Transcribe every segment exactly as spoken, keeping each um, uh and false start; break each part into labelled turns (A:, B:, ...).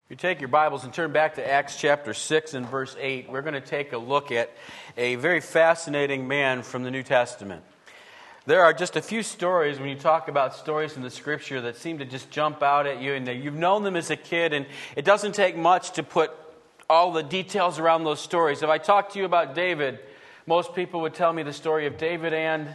A: You take your Bibles and turn back to Acts chapter six and verse eight. We're going to take a look at a very fascinating man from the New Testament. There are just a few stories when you talk about stories in the Scripture that seem to just jump out at you, and you've known them as a kid, and it doesn't take much to put all the details around those stories. If I talk to you about David, most people would tell me the story of David and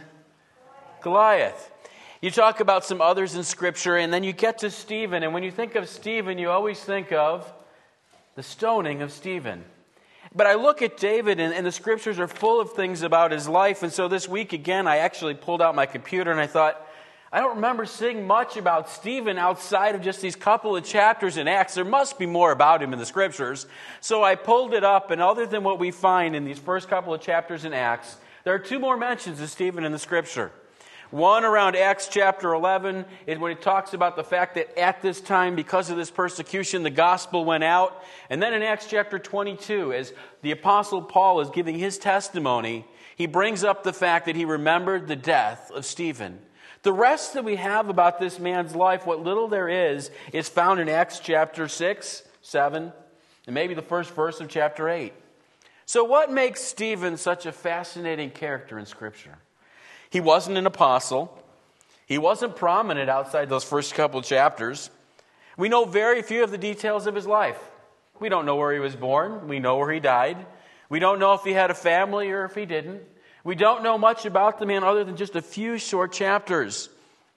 A: Goliath. You talk about some others in Scripture, and then you get to Stephen. And when you think of Stephen, you always think of the stoning of Stephen. But I look at David, and, and the Scriptures are full of things about his life. And so this week, again, I actually pulled out my computer, and I thought, I don't remember seeing much about Stephen outside of just these couple of chapters in Acts. There must be more about him in the Scriptures. So I pulled it up, and other than what we find in these first couple of chapters in Acts, there are two more mentions of Stephen in the Scripture. One around Acts chapter eleven is when it talks about the fact that at this time, because of this persecution, the gospel went out. And then in Acts chapter twenty-two, as the Apostle Paul is giving his testimony, he brings up the fact that he remembered the death of Stephen. The rest that we have about this man's life, what little there is, is found in Acts chapter six, seven, and maybe the first verse of chapter eight. So what makes Stephen such a fascinating character in Scripture? He wasn't an apostle. He wasn't prominent outside those first couple of chapters. We know very few of the details of his life. We don't know where he was born. We know where he died. We don't know if he had a family or if he didn't. We don't know much about the man other than just a few short chapters.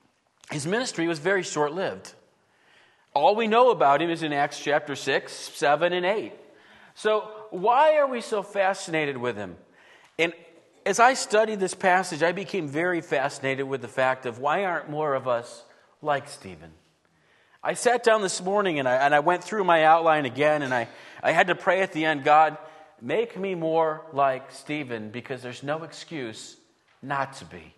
A: His ministry was very short-lived. All we know about him is in Acts chapter six, seven, and eight. So why are we so fascinated with him? And as I studied this passage, I became very fascinated with the fact of why aren't more of us like Stephen? I sat down this morning and I, and I went through my outline again, and I, I had to pray at the end, God, make me more like Stephen, because there's no excuse not to be.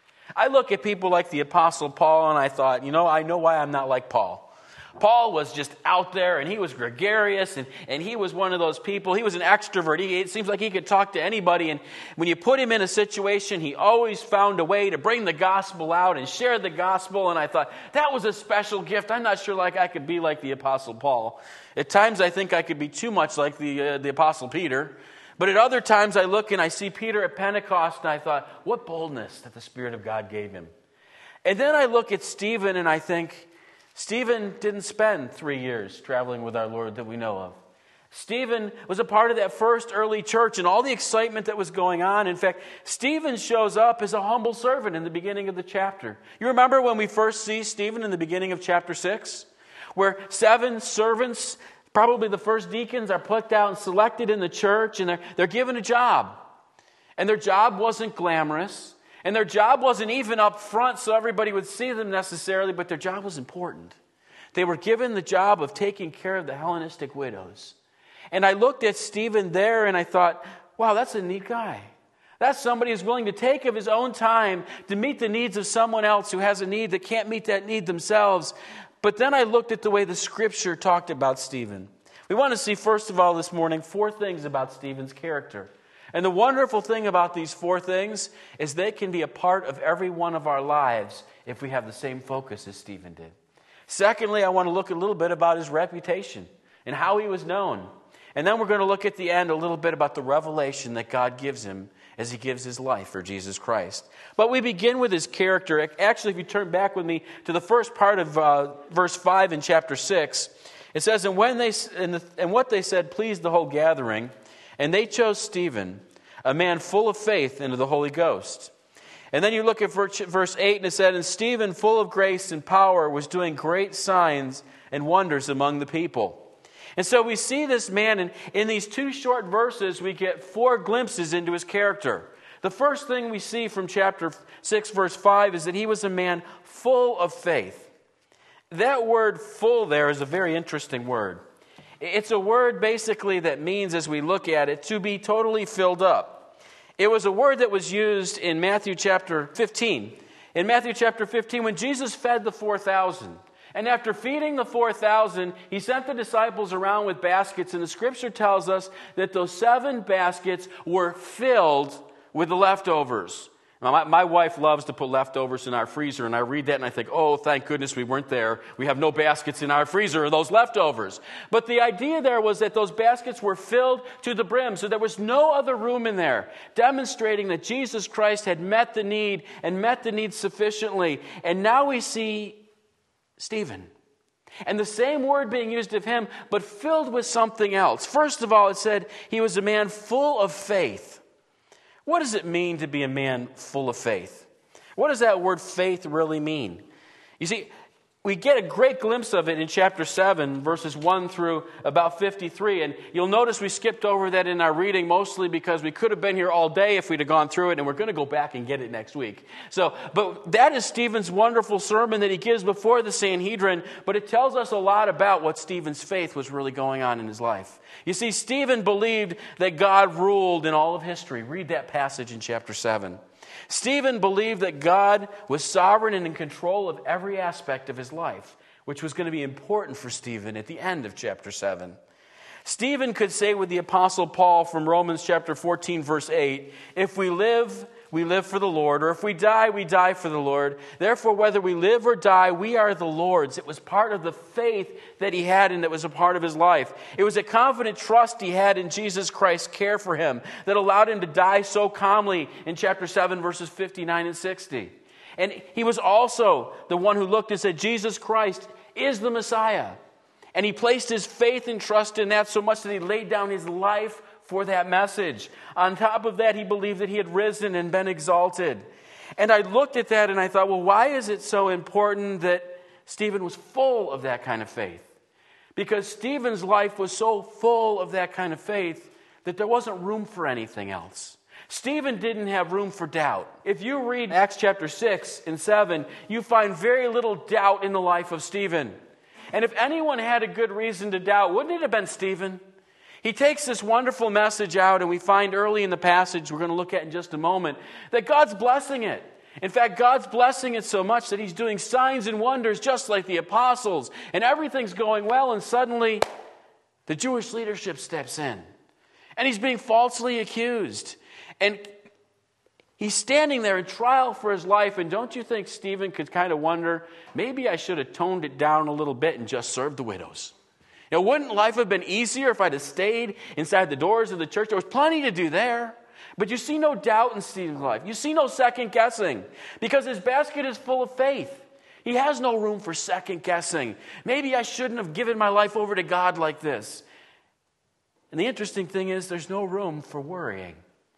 A: I look at people like the Apostle Paul and I thought, you know, I know why I'm not like Paul. Paul was just out there, and he was gregarious, and, and he was one of those people. He was an extrovert. He, it seems like he could talk to anybody, and when you put him in a situation, he always found a way to bring the gospel out and share the gospel, and I thought, that was a special gift. I'm not sure like I could be like the Apostle Paul. At times, I think I could be too much like the, uh, the Apostle Peter, but at other times, I look and I see Peter at Pentecost, and I thought, what boldness that the Spirit of God gave him. And then I look at Stephen, and I think, Stephen didn't spend three years traveling with our Lord that we know of. Stephen was a part of that first early church and all the excitement that was going on. In fact, Stephen shows up as a humble servant in the beginning of the chapter. You remember when we first see Stephen in the beginning of chapter six? Where seven servants, probably the first deacons, are plucked out and selected in the church, and they're, they're given a job. And their job wasn't glamorous. And their job wasn't even up front so everybody would see them necessarily, but their job was important. They were given the job of taking care of the Hellenistic widows. And I looked at Stephen there and I thought, wow, that's a neat guy. That's somebody who's willing to take of his own time to meet the needs of someone else who has a need that can't meet that need themselves. But then I looked at the way the Scripture talked about Stephen. We want to see, first of all, this morning, four things about Stephen's character. And the wonderful thing about these four things is they can be a part of every one of our lives if we have the same focus as Stephen did. Secondly, I want to look a little bit about his reputation and how he was known. And then we're going to look at the end a little bit about the revelation that God gives him as he gives his life for Jesus Christ. But we begin with his character. Actually, if you turn back with me to the first part of uh, verse five in chapter six, it says, and, when they, and, the, and what they said pleased the whole gathering, and they chose Stephen, a man full of faith and of the Holy Ghost. And then you look at verse eight, and it said, and Stephen, full of grace and power, was doing great signs and wonders among the people. And so we see this man, and in these two short verses, we get four glimpses into his character. The first thing we see from chapter six, verse five, is that he was a man full of faith. That word full there is a very interesting word. It's a word basically that means, as we look at it, to be totally filled up. It was a word that was used in Matthew chapter fifteen. In Matthew chapter fifteen, when Jesus fed the four thousand. And after feeding the four thousand, he sent the disciples around with baskets. And the Scripture tells us that those seven baskets were filled with the leftovers. Now, my, my wife loves to put leftovers in our freezer, and I read that and I think, oh, thank goodness we weren't there. We have no baskets in our freezer of those leftovers. But the idea there was that those baskets were filled to the brim, so there was no other room in there, demonstrating that Jesus Christ had met the need and met the need sufficiently. And now we see Stephen. And the same word being used of him, but filled with something else. First of all, it said he was a man full of faith. What does it mean to be a man full of faith? What does that word faith really mean? You see, we get a great glimpse of it in chapter seven, verses one through about fifty-three. And you'll notice we skipped over that in our reading, mostly because we could have been here all day if we'd have gone through it, and we're going to go back and get it next week. So, but that is Stephen's wonderful sermon that he gives before the Sanhedrin, but it tells us a lot about what Stephen's faith was really going on in his life. You see, Stephen believed that God ruled in all of history. Read that passage in chapter seven. Stephen believed that God was sovereign and in control of every aspect of his life, which was going to be important for Stephen at the end of chapter seven. Stephen could say with the Apostle Paul from Romans chapter fourteen, verse eight, if we live, we live for the Lord, or if we die, we die for the Lord. Therefore, whether we live or die, we are the Lord's. It was part of the faith that he had and that was a part of his life. It was a confident trust he had in Jesus Christ's care for him that allowed him to die so calmly in chapter seven, verses fifty-nine and sixty. And he was also the one who looked and said, Jesus Christ is the Messiah. And he placed his faith and trust in that so much that he laid down his life for that message. On top of that, he believed that he had risen and been exalted. And I looked at that and I thought, well, why is it so important that Stephen was full of that kind of faith? Because Stephen's life was so full of that kind of faith that there wasn't room for anything else. Stephen didn't have room for doubt. If you read Acts chapter six and seven, you find very little doubt in the life of Stephen. And if anyone had a good reason to doubt, wouldn't it have been Stephen? He takes this wonderful message out, and we find early in the passage we're going to look at in just a moment that God's blessing it. In fact, God's blessing it so much that he's doing signs and wonders just like the apostles, and everything's going well, and suddenly the Jewish leadership steps in, and he's being falsely accused. And he's standing there in trial for his life, and don't you think Stephen could kind of wonder, maybe I should have toned it down a little bit and just served the widows? You know, wouldn't life have been easier if I'd have stayed inside the doors of the church? There was plenty to do there. But you see no doubt in Stephen's life. You see no second guessing, because his basket is full of faith. He has no room for second guessing. Maybe I shouldn't have given my life over to God like this. And the interesting thing is there's no room for worrying.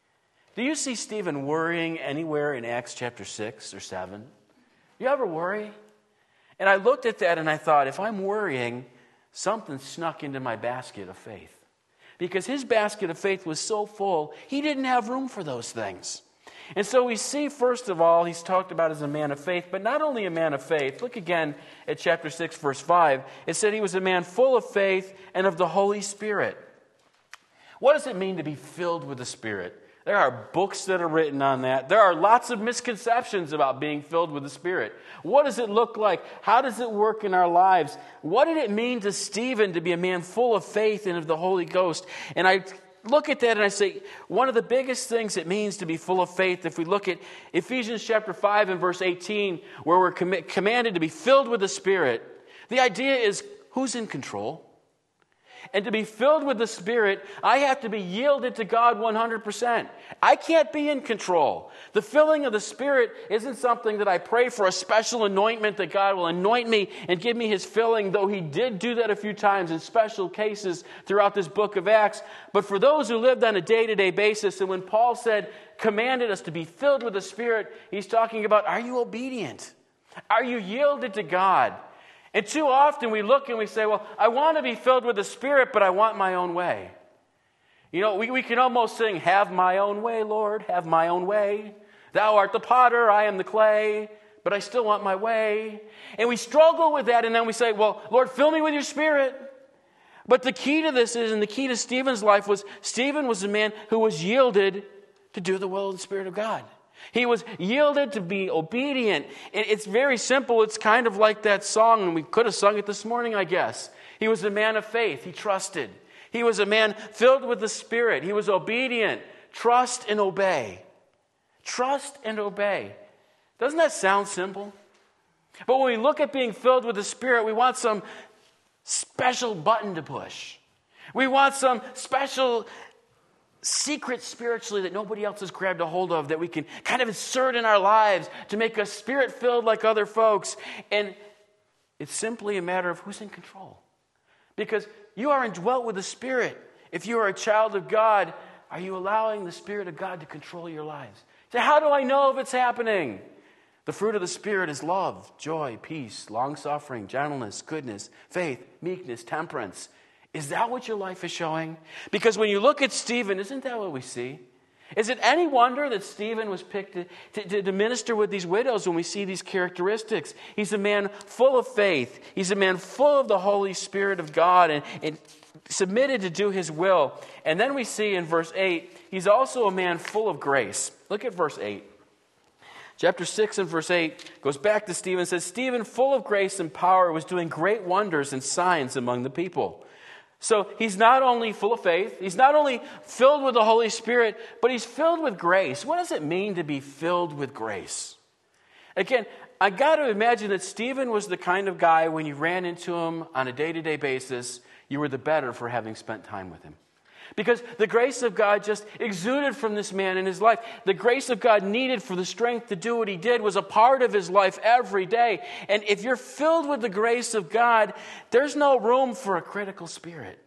A: Do you see Stephen worrying anywhere in Acts chapter six or seven? You ever worry? And I looked at that and I thought, if I'm worrying, something snuck into my basket of faith. Because his basket of faith was so full, he didn't have room for those things. And so we see, first of all, he's talked about as a man of faith, but not only a man of faith. Look again at chapter six, verse five. It said he was a man full of faith and of the Holy Spirit. What does it mean to be filled with the Spirit? There are books that are written on that. There are lots of misconceptions about being filled with the Spirit. What does it look like? How does it work in our lives? What did it mean to Stephen to be a man full of faith and of the Holy Ghost? And I look at that and I say, one of the biggest things it means to be full of faith, if we look at Ephesians chapter five and verse eighteen, where we're com- commanded to be filled with the Spirit, the idea is, who's in control? And to be filled with the Spirit, I have to be yielded to God one hundred percent. I can't be in control. The filling of the Spirit isn't something that I pray for a special anointment that God will anoint me and give me his filling, though he did do that a few times in special cases throughout this book of Acts. But for those who lived on a day-to-day basis, and when Paul said, commanded us to be filled with the Spirit, he's talking about, are you obedient? Are you yielded to God? And too often we look and we say, well, I want to be filled with the Spirit, but I want my own way. You know, we, we can almost sing, have my own way, Lord, have my own way. Thou art the potter, I am the clay, but I still want my way. And we struggle with that, and then we say, well, Lord, fill me with your Spirit. But the key to this is, and the key to Stephen's life was, Stephen was a man who was yielded to do the will of the Spirit of God. He was yielded to be obedient. It's very simple. It's kind of like that song, and we could have sung it this morning, I guess. He was a man of faith. He trusted. He was a man filled with the Spirit. He was obedient. Trust and obey. Trust and obey. Doesn't that sound simple? But when we look at being filled with the Spirit, we want some special button to push. We want some special secret spiritually that nobody else has grabbed a hold of, that we can kind of insert in our lives to make us Spirit-filled like other folks. And it's simply a matter of who's in control. Because you are indwelt with the Spirit. If you are a child of God, are you allowing the Spirit of God to control your lives? So how do I know if it's happening? The fruit of the Spirit is love, joy, peace, long-suffering, gentleness, goodness, faith, meekness, temperance. Is that what your life is showing? Because when you look at Stephen, isn't that what we see? Is it any wonder that Stephen was picked to, to, to minister with these widows when we see these characteristics? He's a man full of faith. He's a man full of the Holy Spirit of God and, and submitted to do his will. And then we see in verse eight, he's also a man full of grace. Look at verse eight. Chapter six and verse eight goes back to Stephen and says, Stephen, full of grace and power, was doing great wonders and signs among the people. So he's not only full of faith, he's not only filled with the Holy Spirit, but he's filled with grace. What does it mean to be filled with grace? Again, I got to imagine that Stephen was the kind of guy, when you ran into him on a day-to-day basis, you were the better for having spent time with him. Because the grace of God just exuded from this man in his life. The grace of God needed for the strength to do what he did was a part of his life every day. And if you're filled with the grace of God, there's no room for a critical spirit.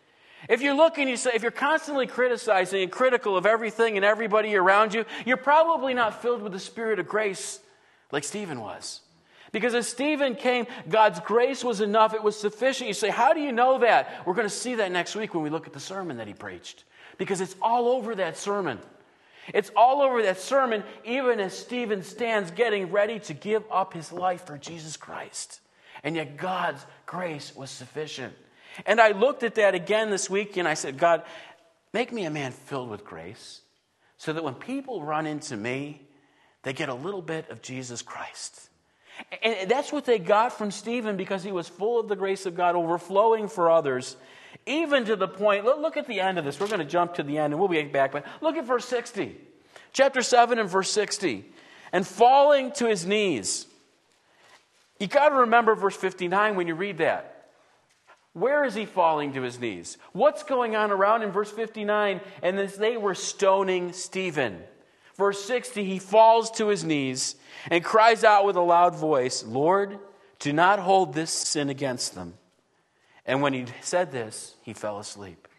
A: If you look and you say, if you're constantly criticizing and critical of everything and everybody around you, you're probably not filled with the Spirit of grace like Stephen was. Because as Stephen came, God's grace was enough. It was sufficient. You say, how do you know that? We're going to see that next week when we look at the sermon that he preached. Because it's all over that sermon. It's all over that sermon, even as Stephen stands getting ready to give up his life for Jesus Christ. And yet God's grace was sufficient. And I looked at that again this week and I said, God, make me a man filled with grace so that when people run into me, they get a little bit of Jesus Christ. And that's what they got from Stephen, because he was full of the grace of God, overflowing for others, even to the point, look at the end of this. We're going to jump to the end and we'll be back, but look at verse sixty. Chapter seven and verse sixty. And falling to his knees. You got to remember verse fifty-nine when you read that. Where is he falling to his knees? What's going on around in verse fifty-nine? And as they were stoning Stephen. Verse sixty, he falls to his knees and cries out with a loud voice, Lord, do not hold this sin against them. And when he said this, he fell asleep.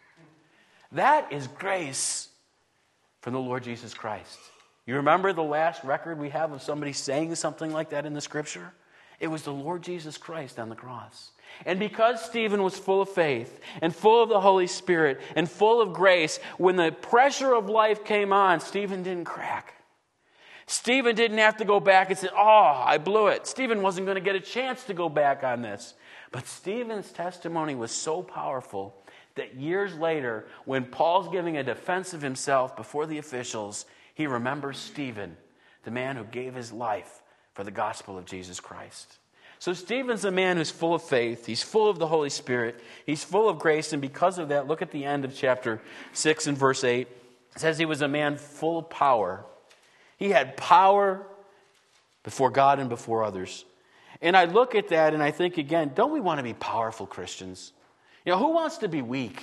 A: That is grace from the Lord Jesus Christ. You remember the last record we have of somebody saying something like that in the Scripture? It was the Lord Jesus Christ on the cross. And because Stephen was full of faith and full of the Holy Spirit and full of grace, when the pressure of life came on, Stephen didn't crack. Stephen didn't have to go back and say, oh, I blew it. Stephen wasn't going to get a chance to go back on this. But Stephen's testimony was so powerful that years later, when Paul's giving a defense of himself before the officials, he remembers Stephen, the man who gave his life for the gospel of Jesus Christ. So Stephen's a man who's full of faith. He's full of the Holy Spirit. He's full of grace. And because of that, look at the end of chapter six and verse eight. It says he was a man full of power. He had power before God and before others. And I look at that and I think, again, don't we want to be powerful Christians? You know, who wants to be weak?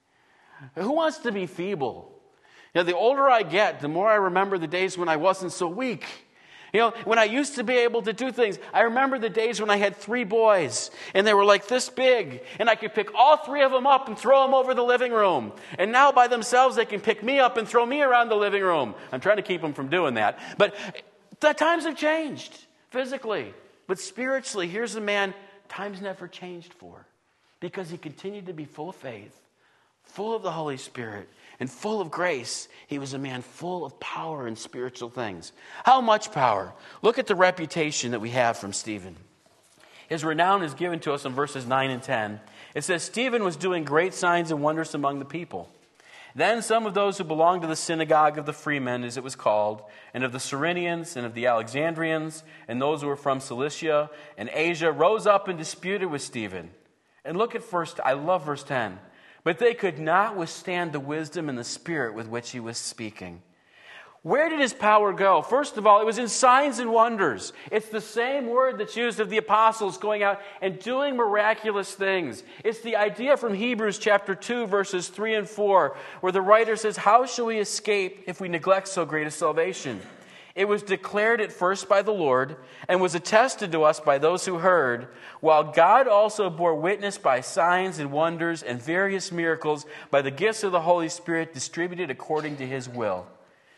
A: Who wants to be feeble? You know, the older I get, the more I remember the days when I wasn't so weak. You know, when I used to be able to do things, I remember the days when I had three boys and they were like this big and I could pick all three of them up and throw them over the living room. And now by themselves, they can pick me up and throw me around the living room. I'm trying to keep them from doing that. But the times have changed physically. But spiritually, here's a man times never changed for, because he continued to be full of faith, full of the Holy Spirit, and full of grace. He was a man full of power and spiritual things. How much power? Look at the reputation that we have from Stephen. His renown is given to us in verses nine and ten. It says, Stephen was doing great signs and wonders among the people. Then some of those who belonged to the synagogue of the freemen, as it was called, and of the Cyrenians and of the Alexandrians, and those who were from Cilicia and Asia, rose up and disputed with Stephen. And look at first, I love verse ten. But they could not withstand the wisdom and the spirit with which he was speaking. Where did his power go? First of all, it was in signs and wonders. It's the same word that's used of the apostles going out and doing miraculous things. It's the idea from Hebrews chapter two, verses three and four, where the writer says, how shall we escape if we neglect so great a salvation? It was declared at first by the Lord and was attested to us by those who heard, while God also bore witness by signs and wonders and various miracles by the gifts of the Holy Spirit distributed according to his will.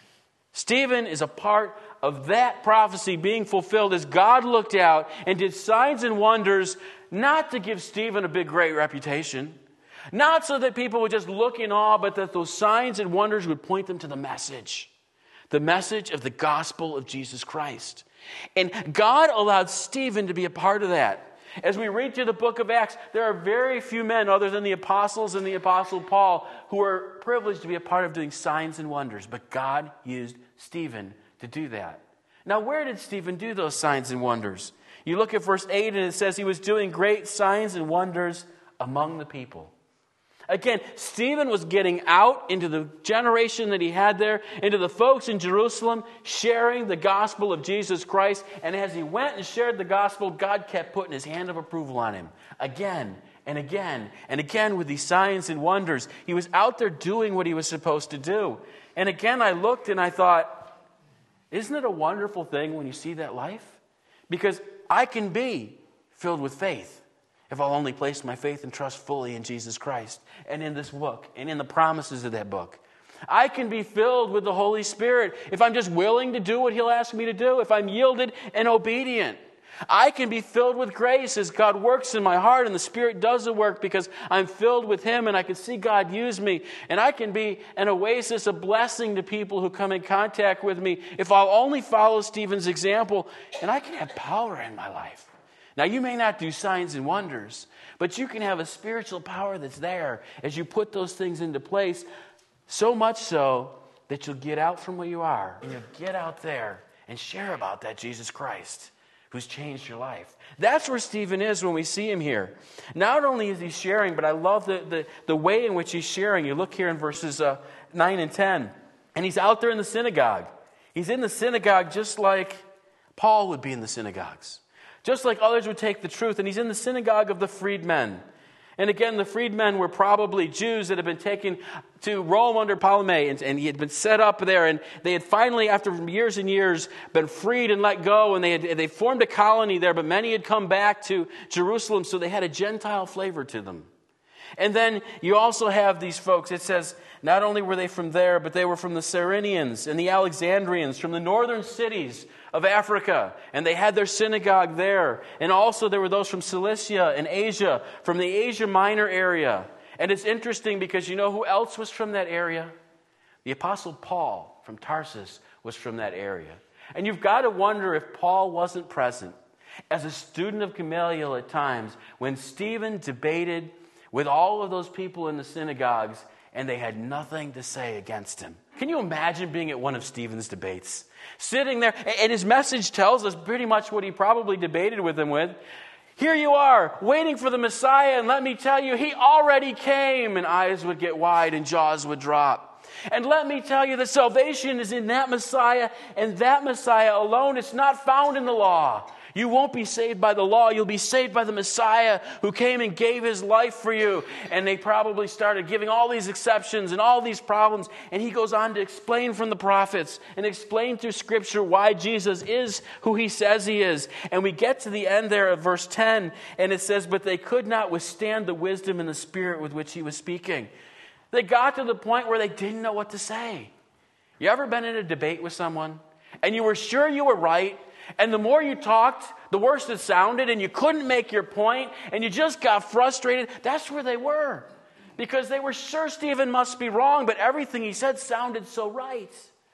A: Stephen is a part of that prophecy being fulfilled as God looked out and did signs and wonders, not to give Stephen a big, great reputation, not so that people would just look in awe, but that those signs and wonders would point them to the message, the message of the gospel of Jesus Christ. And God allowed Stephen to be a part of that. As we read through the book of Acts, there are very few men other than the apostles and the apostle Paul who are privileged to be a part of doing signs and wonders. But God used Stephen to do that. Now, where did Stephen do those signs and wonders? You look at verse eight and it says he was doing great signs and wonders among the people. Again, Stephen was getting out into the generation that he had there, into the folks in Jerusalem, sharing the gospel of Jesus Christ. And as he went and shared the gospel, God kept putting his hand of approval on him again and again and again with these signs and wonders. He was out there doing what he was supposed to do. And again, I looked and I thought, isn't it a wonderful thing when you see that life? Because I can be filled with faith if I'll only place my faith and trust fully in Jesus Christ and in this book and in the promises of that book. I can be filled with the Holy Spirit if I'm just willing to do what he'll ask me to do, if I'm yielded and obedient. I can be filled with grace as God works in my heart and the Spirit does the work because I'm filled with him and I can see God use me. And I can be an oasis, a blessing to people who come in contact with me if I'll only follow Stephen's example, and I can have power in my life. Now, you may not do signs and wonders, but you can have a spiritual power that's there as you put those things into place, so much so that you'll get out from where you are and you'll get out there and share about that Jesus Christ who's changed your life. That's where Stephen is when we see him here. Not only is he sharing, but I love the, the, the way in which he's sharing. You look here in verses uh, nine and ten, and he's out there in the synagogue. He's in the synagogue just like Paul would be in the synagogues. Just like others would take the truth. And he's in the synagogue of the freedmen. And again, the freedmen were probably Jews that had been taken to Rome under Ptolemy. And, and he had been set up there. And they had finally, after years and years, been freed and let go. And they had they formed a colony there. But many had come back to Jerusalem. So they had a Gentile flavor to them. And then you also have these folks. It says, not only were they from there, but they were from the Cyrenians and the Alexandrians, from the northern cities of Africa. And they had their synagogue there. And also there were those from Cilicia and Asia, from the Asia Minor area. And it's interesting because you know who else was from that area? The Apostle Paul from Tarsus was from that area. And you've got to wonder if Paul wasn't present as a student of Gamaliel at times when Stephen debated with all of those people in the synagogues and they had nothing to say against him. Can you imagine being at one of Stephen's debates? Sitting there, and his message tells us pretty much what he probably debated with him with. Here you are, waiting for the Messiah, and let me tell you, he already came, and eyes would get wide and jaws would drop. And let me tell you, the salvation is in that Messiah, and that Messiah alone. It's not found in the law. You won't be saved by the law. You'll be saved by the Messiah who came and gave his life for you. And they probably started giving all these exceptions and all these problems. And he goes on to explain from the prophets and explain through Scripture why Jesus is who he says he is. And we get to the end there of verse ten, and it says, but they could not withstand the wisdom and the spirit with which he was speaking. They got to the point where they didn't know what to say. You ever been in a debate with someone and you were sure you were right, and the more you talked, the worse it sounded, and you couldn't make your point, and you just got frustrated? That's where they were. Because they were sure Stephen must be wrong, but everything he said sounded so right.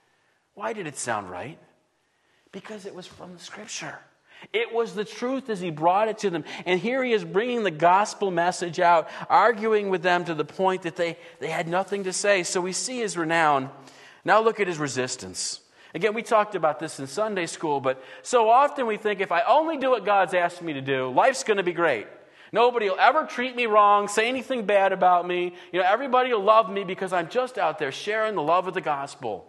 A: Why did it sound right? Because it was from the Scripture. It was the truth as he brought it to them. And here he is bringing the gospel message out, arguing with them to the point that they, they had nothing to say. So we see his renown. Now look at his resistance. Again, we talked about this in Sunday school, but so often we think if I only do what God's asked me to do, life's going to be great. Nobody will ever treat me wrong, say anything bad about me. You know, everybody will love me because I'm just out there sharing the love of the gospel.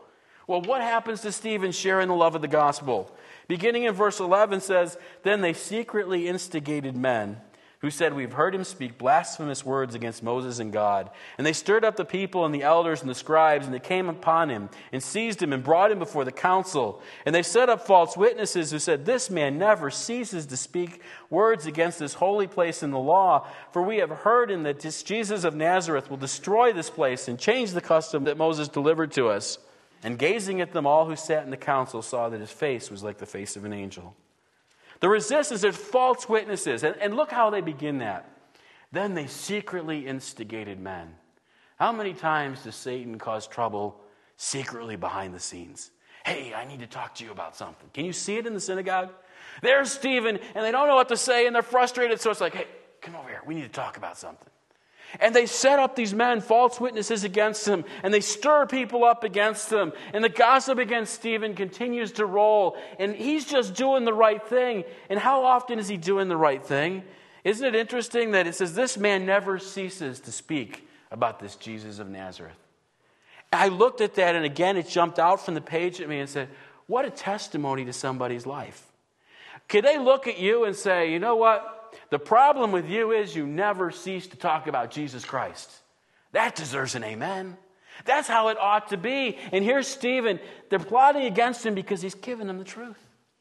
A: Well, what happens to Stephen sharing the love of the gospel? Beginning in verse eleven says, "Then they secretly instigated men who said, 'We've heard him speak blasphemous words against Moses and God.' And they stirred up the people and the elders and the scribes, and they came upon him and seized him and brought him before the council. And they set up false witnesses who said, 'This man never ceases to speak words against this holy place in the law. For we have heard him that this Jesus of Nazareth will destroy this place and change the custom that Moses delivered to us.' And gazing at them, all who sat in the council saw that his face was like the face of an angel." The resistance, there's false witnesses. And, and look how they begin that. "Then they secretly instigated men." How many times does Satan cause trouble secretly behind the scenes? "Hey, I need to talk to you about something." Can you see it in the synagogue? There's Stephen, and they don't know what to say, and they're frustrated. So it's like, "Hey, come over here. We need to talk about something." And they set up these men, false witnesses against him, and they stir people up against him. And the gossip against Stephen continues to roll. And he's just doing the right thing. And how often is he doing the right thing? Isn't it interesting that it says this man never ceases to speak about this Jesus of Nazareth? I looked at that, and again, it jumped out from the page at me and said, what a testimony to somebody's life. Could they look at you and say, "You know what? The problem with you is you never cease to talk about Jesus Christ"? That deserves an amen. That's how it ought to be. And here's Stephen. They're plotting against him because he's given them the truth.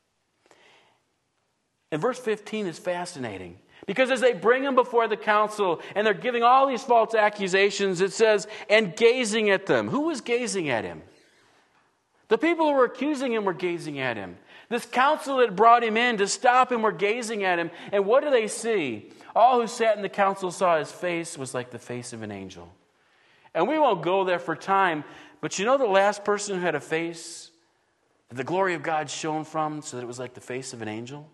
A: And verse fifteen is fascinating. Because as they bring him before the council and they're giving all these false accusations, it says, "and gazing at them." Who was gazing at him? The people who were accusing him were gazing at him. This council that brought him in to stop him were gazing at him. And what do they see? All who sat in the council saw his face was like the face of an angel. And we won't go there for time, but you know the last person who had a face that the glory of God shone from so that it was like the face of an angel?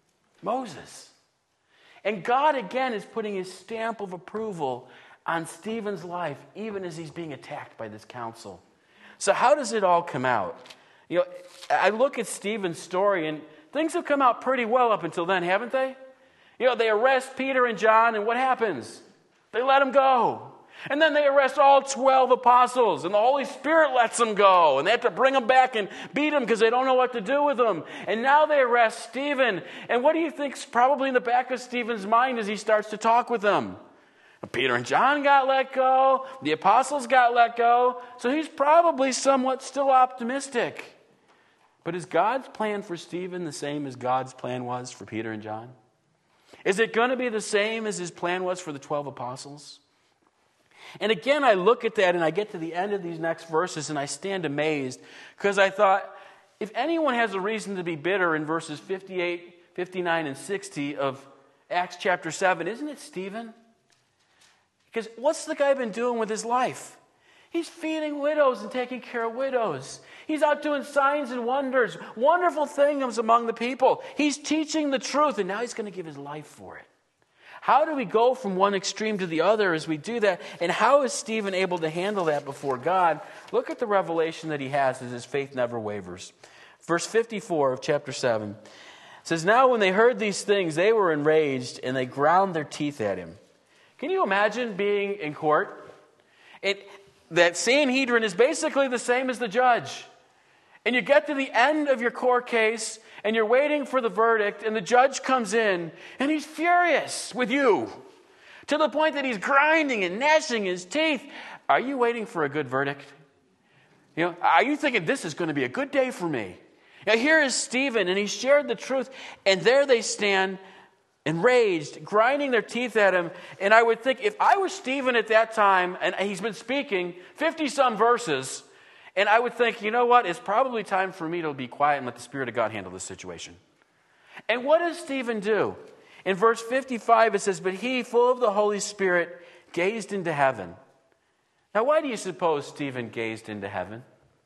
A: Moses. And God again is putting his stamp of approval on Stephen's life, even as he's being attacked by this council. So how does it all come out? You know, I look at Stephen's story, and things have come out pretty well up until then, haven't they? You know, they arrest Peter and John, and what happens? They let them go. And then they arrest all twelve apostles, and the Holy Spirit lets them go. And they have to bring them back and beat them because they don't know what to do with them. And now they arrest Stephen. And what do you think's probably in the back of Stephen's mind as he starts to talk with them? Peter and John got let go. The apostles got let go. So he's probably somewhat still optimistic. But is God's plan for Stephen the same as God's plan was for Peter and John? Is it going to be the same as his plan was for the twelve apostles? And again, I look at that and I get to the end of these next verses and I stand amazed because I thought, if anyone has a reason to be bitter in verses fifty-eight, fifty-nine, and sixty of Acts chapter seven, isn't it Stephen? Because what's the guy been doing with his life? He's feeding widows and taking care of widows. He's out doing signs and wonders, wonderful things among the people. He's teaching the truth, and now he's going to give his life for it. How do we go from one extreme to the other as we do that? And how is Stephen able to handle that before God? Look at the revelation that he has as his faith never wavers. Verse fifty-four of chapter seven says, "Now when they heard these things, they were enraged, and they ground their teeth at him." Can you imagine being in court? It, that Sanhedrin is basically the same as the judge. And you get to the end of your court case, and you're waiting for the verdict, and the judge comes in, and he's furious with you, to the point that he's grinding and gnashing his teeth. Are you waiting for a good verdict? You know, are you thinking this is going to be a good day for me? Now here is Stephen, and he shared the truth, and there they stand, enraged, grinding their teeth at him. And I would think, if I were Stephen at that time, and he's been speaking fifty-some verses, and I would think, you know what, it's probably time for me to be quiet and let the Spirit of God handle this situation. And what does Stephen do? In verse fifty-five it says, "But he, full of the Holy Spirit, gazed into heaven." Now why do you suppose Stephen gazed into heaven?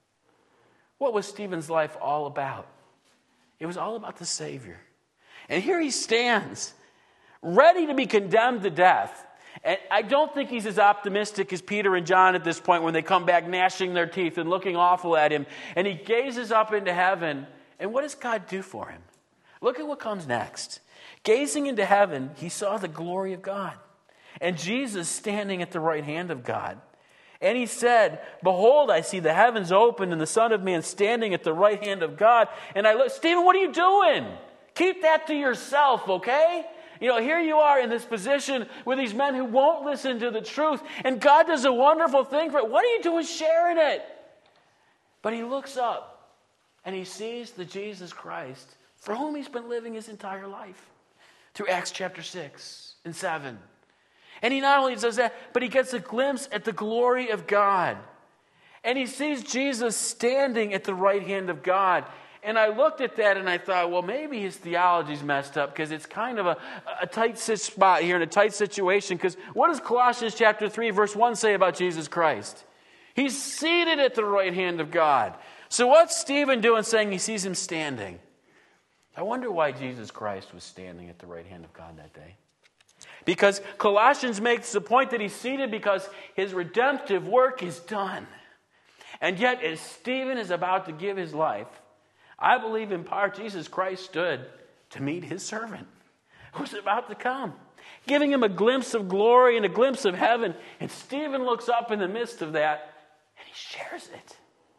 A: What was Stephen's life all about? It was all about the Savior. And here he stands, ready to be condemned to death. And I don't think he's as optimistic as Peter and John at this point when they come back gnashing their teeth and looking awful at him. And he gazes up into heaven. And what does God do for him? Look at what comes next. Gazing into heaven, he saw the glory of God. And Jesus standing at the right hand of God. And he said, behold, I see the heavens opened and the Son of Man standing at the right hand of God. And I look, Stephen, what are you doing? Keep that to yourself, okay? You know, here you are in this position with these men who won't listen to the truth. And God does a wonderful thing for it. What are you doing sharing it? But he looks up and he sees the Jesus Christ for whom he's been living his entire life. Through Acts chapter six and seven. And he not only does that, but he gets a glimpse at the glory of God. And he sees Jesus standing at the right hand of God. And I looked at that and I thought, well, maybe his theology's messed up because it's kind of a, a tight spot here in a tight situation. Because what does Colossians chapter three, verse one say about Jesus Christ? He's seated at the right hand of God. So what's Stephen doing saying he sees him standing? I wonder why Jesus Christ was standing at the right hand of God that day. Because Colossians makes the point that he's seated because his redemptive work is done. And yet, as Stephen is about to give his life, I believe in part Jesus Christ stood to meet his servant who was about to come, giving him a glimpse of glory and a glimpse of heaven. And Stephen looks up in the midst of that and he shares it.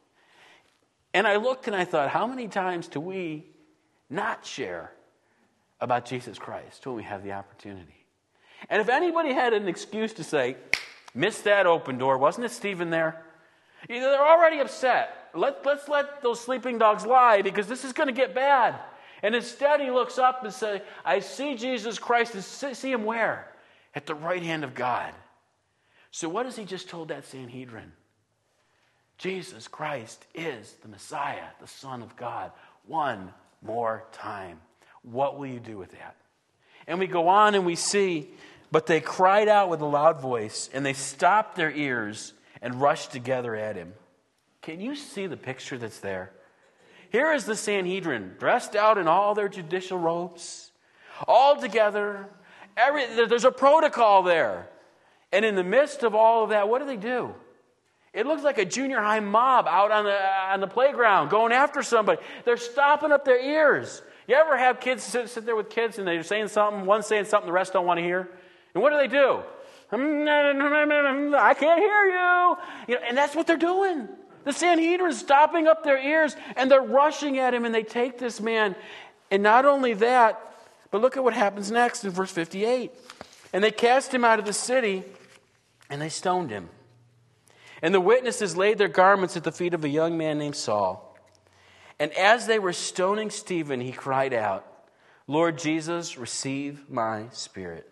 A: And I looked and I thought, how many times do we not share about Jesus Christ when we have the opportunity? And if anybody had an excuse to say, missed that open door, wasn't it Stephen there? They're already upset. Let, let's let those sleeping dogs lie because this is going to get bad. And instead he looks up and says, I see Jesus Christ. And see him where? At the right hand of God. So what has he just told that Sanhedrin? Jesus Christ is the Messiah, the Son of God. One more time. What will you do with that? And we go on and we see, but they cried out with a loud voice, and they stopped their ears and rushed together at him. Can you see the picture that's there? Here is the Sanhedrin, dressed out in all their judicial robes, all together. Every, there's a protocol there. And in the midst of all of that, what do they do? It looks like a junior high mob out on the, on the playground going after somebody. They're stopping up their ears. You ever have kids sit, sit there with kids and they're saying something, one's saying something the rest don't want to hear? And what do they do? I can't hear you. You know, and that's what they're doing. The Sanhedrin is stopping up their ears and they're rushing at him and they take this man. And not only that, but look at what happens next in verse fifty-eight. And they cast him out of the city and they stoned him. And the witnesses laid their garments at the feet of a young man named Saul. And as they were stoning Stephen, he cried out, Lord Jesus, receive my spirit.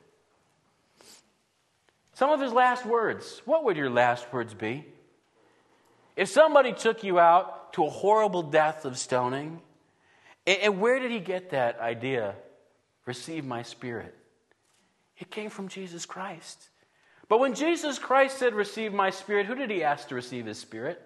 A: Some of his last words. What would your last words be? If somebody took you out to a horrible death of stoning, and where did he get that idea? Receive my spirit. It came from Jesus Christ. But when Jesus Christ said, receive my spirit, who did he ask to receive his spirit?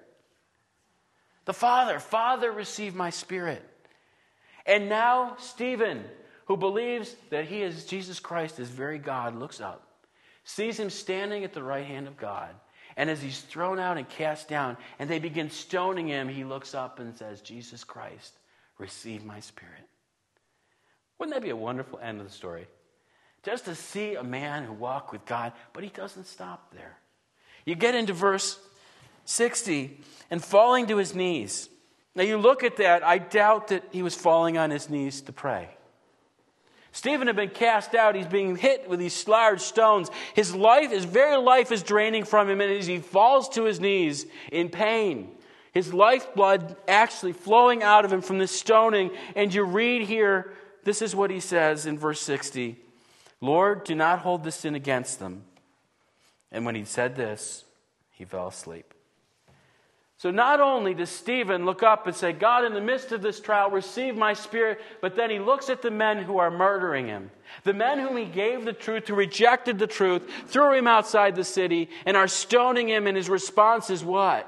A: The Father. Father, receive my spirit. And now Stephen, who believes that he is Jesus Christ, is very God, looks up, sees him standing at the right hand of God. And as he's thrown out and cast down, and they begin stoning him, he looks up and says, Jesus Christ, receive my spirit. Wouldn't that be a wonderful end of the story? Just to see a man who walked with God, but he doesn't stop there. You get into verse sixty, and falling to his knees. Now you look at that, I doubt that he was falling on his knees to pray. Stephen had been cast out. He's being hit with these large stones. His life, his very life is draining from him. And as he falls to his knees in pain, his lifeblood actually flowing out of him from this stoning. And you read here, this is what he says in verse sixty. Lord, do not hold this sin against them. And when he said this, he fell asleep. So not only does Stephen look up and say, God, in the midst of this trial, receive my spirit, but then he looks at the men who are murdering him. The men whom he gave the truth, who rejected the truth, threw him outside the city, and are stoning him, and his response is what?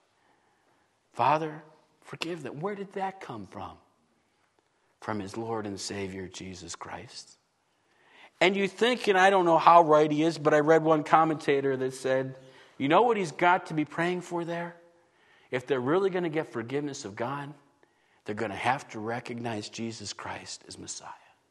A: Father, forgive them. Where did that come from? From his Lord and Savior, Jesus Christ. And you think, and I don't know how right he is, but I read one commentator that said, you know what he's got to be praying for there? If they're really going to get forgiveness of God, they're going to have to recognize Jesus Christ as Messiah.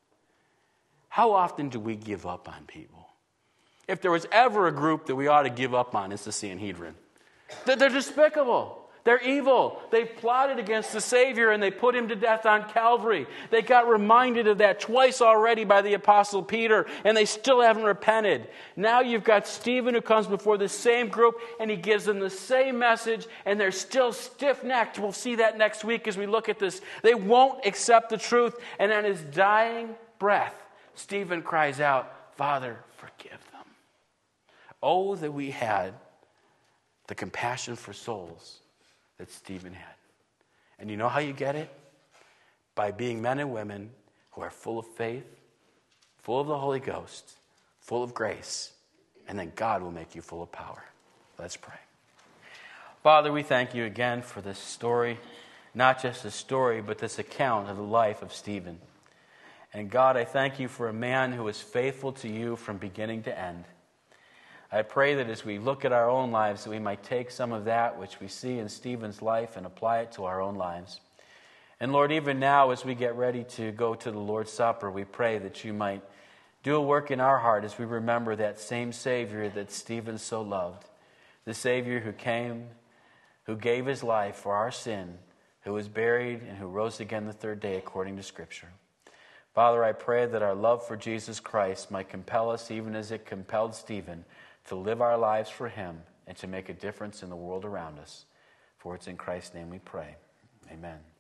A: How often do we give up on people? If there was ever a group that we ought to give up on, it's the Sanhedrin. That they're despicable. They're evil. They've plotted against the Savior and they put him to death on Calvary. They got reminded of that twice already by the Apostle Peter, and they still haven't repented. Now you've got Stephen who comes before the same group and he gives them the same message, and they're still stiff-necked. We'll see that next week as we look at this. They won't accept the truth, and on his dying breath, Stephen cries out, "Father, forgive them." Oh, that we had the compassion for souls that Stephen had. And you know how you get it? By being men and women who are full of faith, full of the Holy Ghost, full of grace, and then God will make you full of power. Let's pray. Father, we thank you again for this story, not just a story, but this account of the life of Stephen. And God, I thank you for a man who was faithful to you from beginning to end. I pray that as we look at our own lives, that we might take some of that which we see in Stephen's life and apply it to our own lives. And Lord, even now as we get ready to go to the Lord's Supper, we pray that you might do a work in our heart as we remember that same Savior that Stephen so loved. The Savior who came, who gave his life for our sin, who was buried and who rose again the third day according to Scripture. Father, I pray that our love for Jesus Christ might compel us, even as it compelled Stephen, to live our lives for him and to make a difference in the world around us. For it's in Christ's name we pray. Amen.